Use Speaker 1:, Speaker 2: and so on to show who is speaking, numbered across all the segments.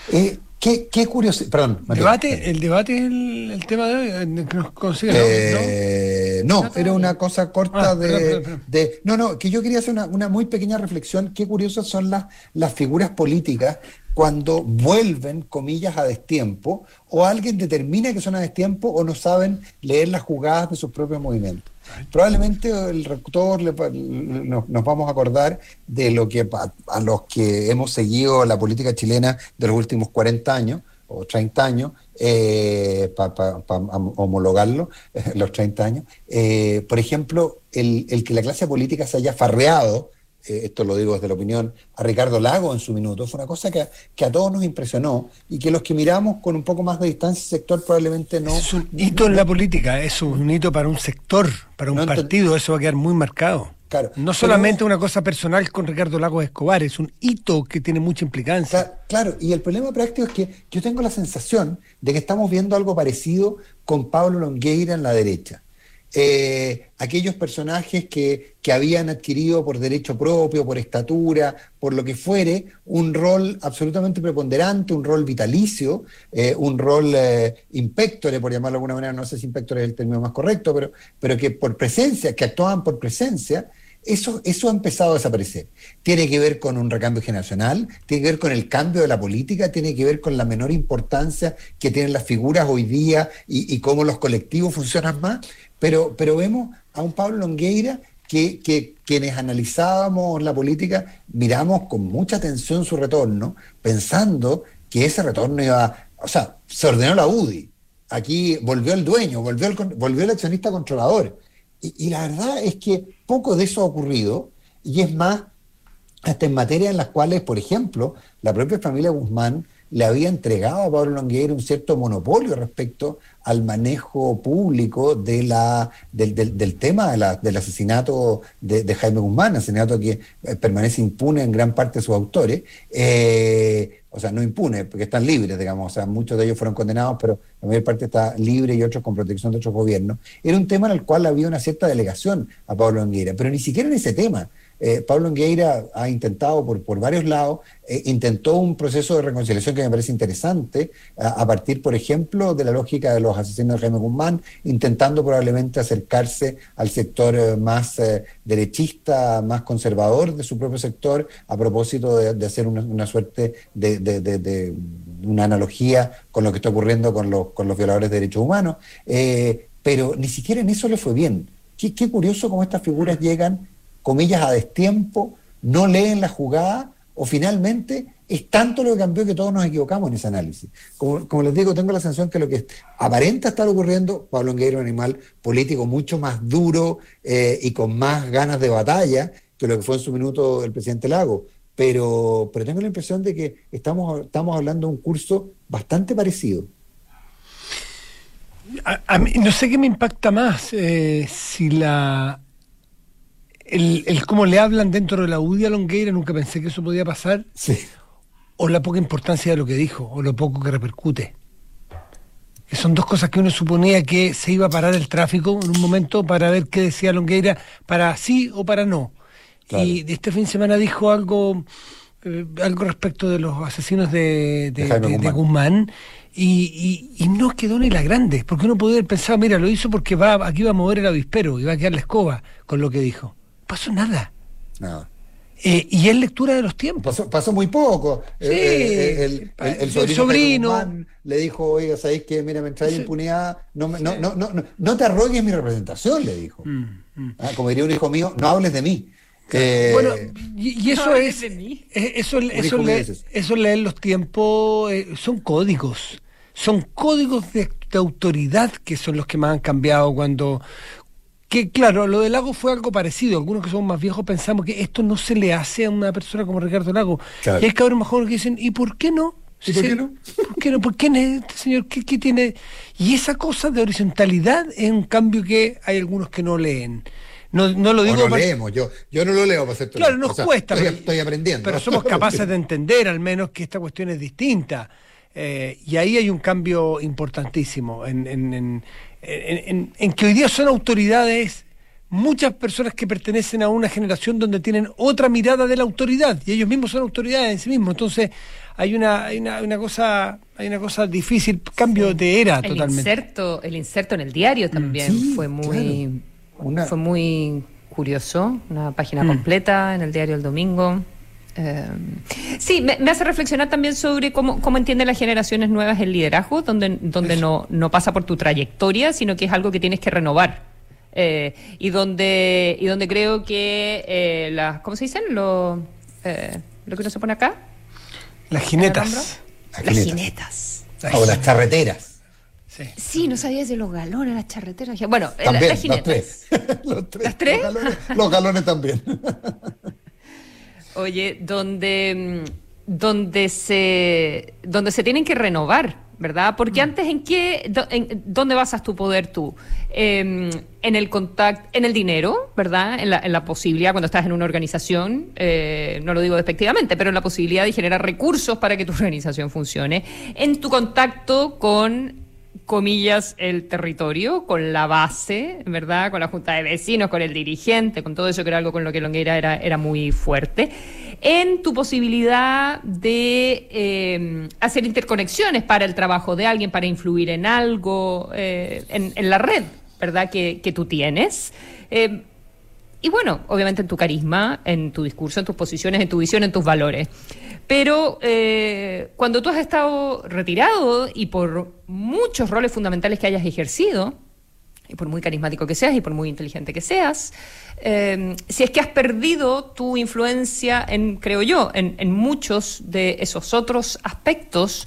Speaker 1: Qué curioso. Perdón, Mateo.
Speaker 2: El debate es el tema de hoy, que nos consigue, ¿no?
Speaker 1: No, era una cosa corta
Speaker 2: Perdón.
Speaker 1: No, que yo quería hacer una muy pequeña reflexión. Qué curiosas son las figuras políticas cuando vuelven, comillas, a destiempo, o alguien determina que son a destiempo o no saben leer las jugadas de sus propios movimientos. Probablemente el rector nos vamos a acordar de lo que a los que hemos seguido la política chilena de los últimos 40 años o 30 años, para homologarlo, los 30 años. Por ejemplo, el que la clase política se haya farreado, esto lo digo desde la opinión, a Ricardo Lagos en su minuto, fue una cosa que a todos nos impresionó y que los que miramos con un poco más de distancia sector probablemente no...
Speaker 2: Es un hito en la política, es un hito para un sector, para un partido, eso va a quedar muy marcado.
Speaker 1: Claro,
Speaker 2: no solamente una cosa personal con Ricardo Lagos Escobar, es un hito que tiene mucha implicancia.
Speaker 1: Claro, y el problema práctico es que yo tengo la sensación de que estamos viendo algo parecido con Pablo Longueira en la derecha. Aquellos personajes que habían adquirido por derecho propio, por estatura, por lo que fuere, un rol absolutamente preponderante, un rol vitalicio, un rol impectore, por llamarlo de alguna manera, no sé si impectore es el término más correcto, pero que por presencia, que actuaban por presencia. Eso ha empezado a desaparecer. Tiene que ver con un recambio generacional, tiene que ver con el cambio de la política, tiene que ver con la menor importancia que tienen las figuras hoy día y cómo los colectivos funcionan más, pero vemos a un Pablo Longueira que quienes analizábamos la política miramos con mucha atención su retorno, pensando que ese retorno se ordenó la UDI, aquí volvió el dueño, volvió el accionista controlador. Y la verdad es que poco de eso ha ocurrido, y es más, hasta en materias en las cuales, por ejemplo, la propia familia Guzmán le había entregado a Pablo Longueira un cierto monopolio respecto al manejo público del tema del asesinato de Jaime Guzmán, asesinato que permanece impune en gran parte de sus autores, o sea, no impune, porque están libres, digamos, o sea, muchos de ellos fueron condenados, pero la mayor parte está libre y otros con protección de otros gobiernos. Era un tema en el cual había una cierta delegación a Pablo Longueira, pero ni siquiera en ese tema. Pablo Longueira ha intentado por varios lados, intentó un proceso de reconciliación que me parece interesante, a partir, por ejemplo, de la lógica de los asesinos de Jaime Guzmán, intentando probablemente acercarse al sector más derechista, más conservador de su propio sector, a propósito de hacer una suerte de una analogía con lo que está ocurriendo con los violadores de derechos humanos, pero ni siquiera en eso le fue bien. Qué curioso cómo estas figuras llegan, comillas, a destiempo, no leen la jugada, o finalmente es tanto lo que cambió que todos nos equivocamos en ese análisis. Como les digo, tengo la sensación que lo que aparenta estar ocurriendo, Pablo Longueira es un animal político mucho más duro y con más ganas de batalla que lo que fue en su minuto el presidente Lagos, pero tengo la impresión de que estamos hablando de un curso bastante parecido.
Speaker 2: A mí, no sé qué me impacta más, si el cómo le hablan dentro de la UDI a Longueira, nunca pensé que eso podía pasar,
Speaker 1: Sí.
Speaker 2: o la poca importancia de lo que dijo, o lo poco que repercute. Que son dos cosas que uno suponía que se iba a parar el tráfico en un momento para ver qué decía Longueira, para sí o para no.
Speaker 1: Claro.
Speaker 2: Y este fin de semana dijo algo respecto de los asesinos de Guzmán, y no quedó ni la grande, porque uno podría haber pensado, mira, lo hizo porque aquí va a mover el avispero y va a quedar la escoba con lo que dijo. Pasó nada.
Speaker 1: No.
Speaker 2: Y es lectura de los tiempos.
Speaker 1: Pasó muy poco.
Speaker 2: Sí,
Speaker 1: El sobrino Guzmán le dijo, oiga, ¿sabéis qué? Mira, me trae impunidad, no te arrogues mi representación, le dijo. Como diría un hijo mío, no hables de mí.
Speaker 2: Bueno, y eso
Speaker 3: no,
Speaker 2: es,
Speaker 3: de mí.
Speaker 2: eso leer los tiempos, son códigos de autoridad que son los que más han cambiado que claro, lo de Lagos fue algo parecido. Algunos que somos más viejos pensamos que esto no se le hace a una persona como Ricardo Lagos. Claro. Y hay cabros más jóvenes que dicen, ¿y por qué no?
Speaker 1: ¿Y por qué no?
Speaker 2: ¿Por qué no? ¿Por qué este señor? ¿Qué tiene? Y esa cosa de horizontalidad es un cambio que hay algunos que no leen. No lo digo.
Speaker 1: No leemos, yo no lo leo para hacer.
Speaker 2: Claro, nos cuesta.
Speaker 1: Estoy aprendiendo.
Speaker 2: Pero somos capaces de entender al menos que esta cuestión es distinta. Y ahí hay un cambio importantísimo en que hoy día son autoridades muchas personas que pertenecen a una generación donde tienen otra mirada de la autoridad, y ellos mismos son autoridades en sí mismos. Entonces hay una cosa difícil, cambio de era totalmente.
Speaker 3: El inserto en el diario también fue muy curioso, una página completa en el diario El Domingo. Sí, me hace reflexionar también sobre cómo entienden las generaciones nuevas el liderazgo, donde no pasa por tu trayectoria, sino que es algo que tienes que renovar. Y donde creo que ¿cómo se dicen? Lo que uno se pone acá.
Speaker 2: Las jinetas.
Speaker 3: Las jinetas.
Speaker 1: O las charreteras.
Speaker 3: Sí, no sabía de los galones, las charreteras. Bueno,
Speaker 1: también,
Speaker 3: las jinetas.
Speaker 1: Los tres.
Speaker 3: ¿Las tres?
Speaker 1: Los galones también.
Speaker 3: Oye, donde se tienen que renovar, ¿verdad? Porque antes, ¿dónde basas tu poder tú? En el contacto, en el dinero, ¿verdad? En la posibilidad, cuando estás en una organización, no lo digo despectivamente, pero en la posibilidad de generar recursos para que tu organización funcione, en tu contacto con, comillas, el territorio, con la base, ¿verdad? Con la junta de vecinos, con el dirigente, con todo eso, que era algo con lo que Longueira era muy fuerte, en tu posibilidad de hacer interconexiones para el trabajo de alguien, para influir en algo, en la red, ¿verdad?, que tú tienes. Y bueno, obviamente en tu carisma, en tu discurso, en tus posiciones, en tu visión, en tus valores. Pero cuando tú has estado retirado y por muchos roles fundamentales que hayas ejercido, y por muy carismático que seas y por muy inteligente que seas, si es que has perdido tu influencia, creo yo, en muchos de esos otros aspectos,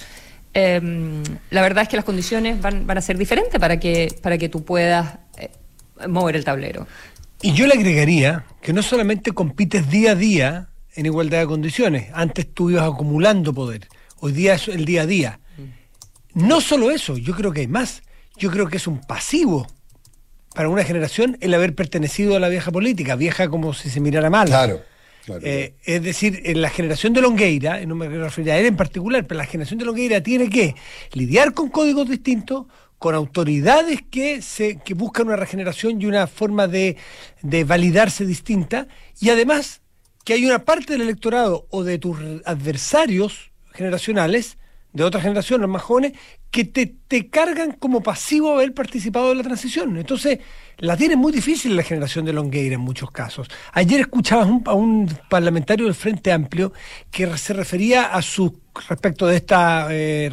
Speaker 3: la verdad es que las condiciones van a ser diferentes para que tú puedas mover el tablero.
Speaker 2: Y yo le agregaría que no solamente compites día a día en igualdad de condiciones. Antes tú ibas acumulando poder. Hoy día es el día a día. No solo eso, yo creo que hay más. Yo creo que es un pasivo para una generación el haber pertenecido a la vieja política, vieja como si se mirara mal.
Speaker 1: Claro.
Speaker 2: Es decir, en la generación de Longueira, y no me quiero referir a él en particular, pero la generación de Longueira tiene que lidiar con códigos distintos, con autoridades que buscan una regeneración y una forma de validarse distinta, y además que hay una parte del electorado o de tus adversarios generacionales, de otra generación, los más jóvenes, que te cargan como pasivo haber participado de la transición. Entonces, la tiene muy difícil la generación de Longueira en muchos casos. Ayer escuchabas a un parlamentario del Frente Amplio que se refería respecto de esta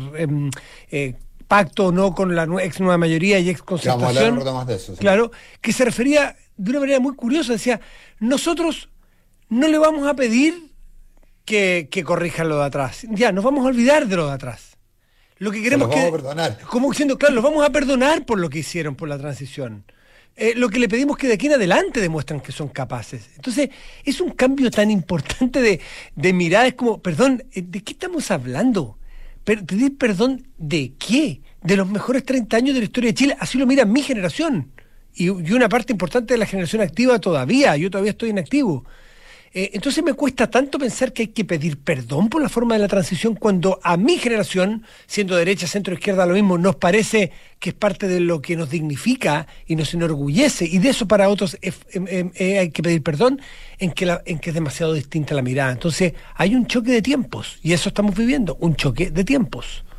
Speaker 2: pacto o no con la ex nueva mayoría y ex concertación.
Speaker 1: Vamos a hablar más de eso. Sí.
Speaker 2: Claro, que se refería de una manera muy curiosa. Decía, nosotros no le vamos a pedir que corrijan lo de atrás. Ya, nos vamos a olvidar de lo de atrás. Lo que queremos
Speaker 1: los vamos a perdonar.
Speaker 2: Como diciendo, claro, los vamos a perdonar por lo que hicieron por la transición. Lo que le pedimos que de aquí en adelante demuestran que son capaces. Entonces, es un cambio tan importante de mirada. Es como, perdón, ¿de qué estamos hablando? ¿Pedir perdón de qué? De los mejores 30 años de la historia de Chile. Así lo mira mi generación. Y una parte importante de la generación activa todavía. Yo todavía estoy inactivo. Entonces me cuesta tanto pensar que hay que pedir perdón por la forma de la transición cuando a mi generación, siendo derecha, centro, izquierda, lo mismo, nos parece que es parte de lo que nos dignifica y nos enorgullece, y de eso para otros hay que pedir perdón, en que es demasiado distinta la mirada. Entonces hay un choque de tiempos, y eso estamos viviendo, un choque de tiempos.